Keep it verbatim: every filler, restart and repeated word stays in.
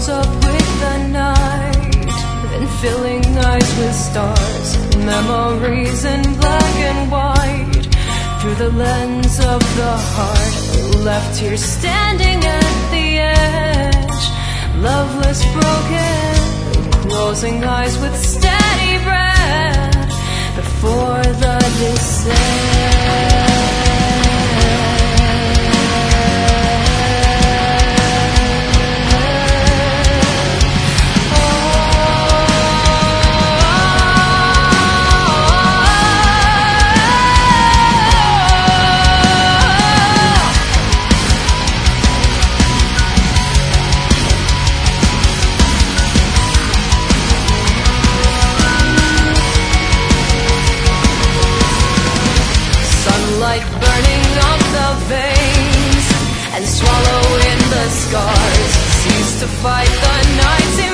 grows up with the night, then filling nights with stars, memories in black and white. Through the lens of the heart, left here standing at the edge, loveless, broken, closing eyes with steady breath before the descent. Sunlight burning up the veins and swallowing the scars. Cease to fight the nights.